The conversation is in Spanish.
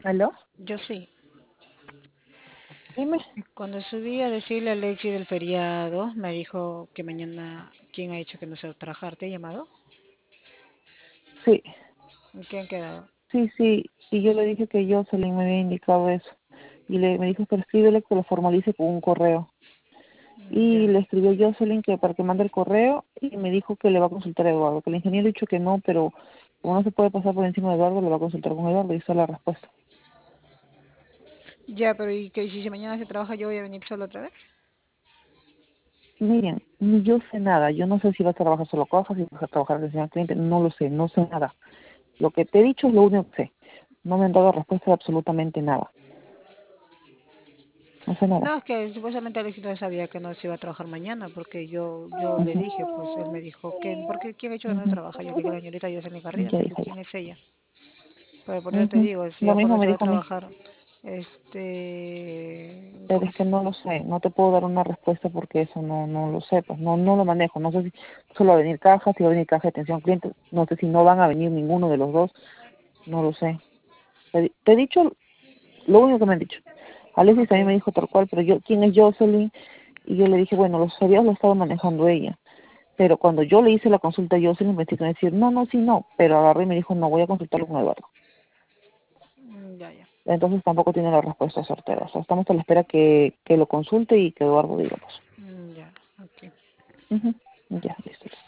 ¿Aló? Yo sí. Dime. Cuando subí a decirle a Lexi del feriado, me dijo que mañana, ¿quién ha dicho que no se va a trabajar? ¿Te he llamado? Sí, ¿En qué han quedado? sí, sí. Y yo le dije que Jocelyn me había indicado eso. Me dijo que escríbele que lo formalice con un correo. Y Ya. le escribió Jocelyn que para que mande el correo y me dijo que le va a consultar a Eduardo. Que el ingeniero ha dicho que no, pero como no se puede pasar por encima de Eduardo, le va a consultar con Eduardo y esa es la respuesta. Ya, pero ¿y qué si mañana se trabaja yo voy a venir solo otra vez? Miren, ni yo sé nada. Yo no sé si vas a trabajar solo cajas, si vas a trabajar atención al cliente. No lo sé, no sé nada. Lo que te he dicho es lo único que sé. No me han dado respuesta de absolutamente nada. No sé nada. No, es que supuestamente Alexis no sabía que no se iba a trabajar mañana, porque yo le Ujú, dije, pues él me dijo, ¿por qué quién ha dicho que no se ujú. trabaja? Yo le dije a la señorita Jocelyn Garrido, Ya, le digo, hija, ¿quién ya. es ella? Pero por eso te Ujú. digo, si Lo ya mismo cuando me se va a dijo a mí, trabajar, pero ¿cómo es que se no lo sé, no te puedo dar una respuesta porque eso no lo sé, pues no lo manejo, no sé si solo va a venir caja, si va a venir caja de atención al cliente, no sé si no van a venir ninguno de los dos, no lo sé. Te he dicho lo único que me han dicho. Alexis Ok. también me dijo tal cual, pero ¿quién es Jocelyn? Y yo le dije, bueno, los feriados lo estaba manejando ella. Pero cuando yo le hice la consulta a Jocelyn, me dijo decir, no, no, sí, no. Pero agarré y me dijo, no, voy a consultarlo con Eduardo. Ya, ya. Entonces tampoco tiene la respuesta certera. O sea, estamos a la espera que lo consulte y que Eduardo diga, pues. Ya, ok. Ujú. Ya, listo.